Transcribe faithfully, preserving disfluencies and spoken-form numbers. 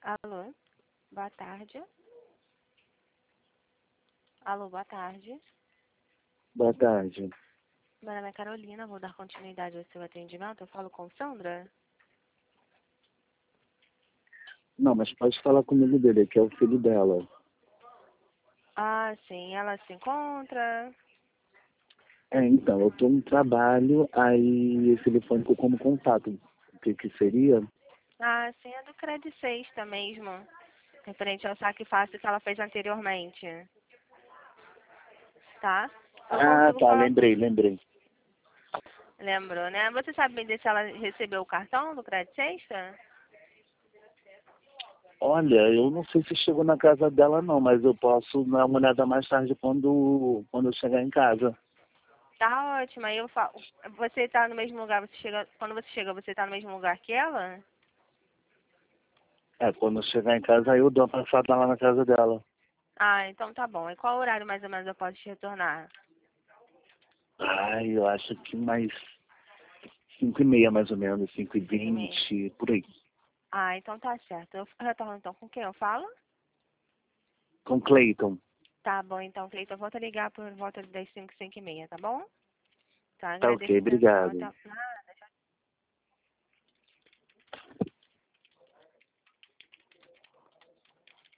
Alô, boa tarde. Alô, boa tarde. Boa tarde. Meu nome é Carolina, vou dar continuidade ao seu atendimento. Eu falo com Sandra? Não, mas pode falar comigo dele, que é o filho dela. Ah, sim, ela se encontra. É, então, eu tô no trabalho, aí esse telefone ficou como contato. O que que seria? Ah, sim, é do Credit Sexta mesmo. Referente ao saque fácil que ela fez anteriormente. Tá? Eu Ah, consigo tá, falar. lembrei, lembrei. Lembrou, né? Você sabe me dizer se ela recebeu o cartão do Credit Sexta? Olha, eu não sei se chegou na casa dela não, mas eu posso dar uma olhada mais tarde quando, quando eu chegar em casa. Tá ótimo. Aí eu falo. Você tá no mesmo lugar, você chega. Quando você chega, você tá no mesmo lugar que ela? É, quando eu chegar em casa, aí eu dou uma passada lá na casa dela. Ah, então tá bom. E qual horário mais ou menos eu posso te retornar? Ai, eu acho que mais cinco e meia mais ou menos, cinco e Cinco e meia. vinte, por aí. Ah, então tá certo. Eu retorno então com quem eu falo? Com Clayton. Tá bom, então, Cleiton, eu volto a ligar por volta das cinco, cinco e meia, tá bom? Tá, Tá ok, agradeço então. Até... obrigado. Ah,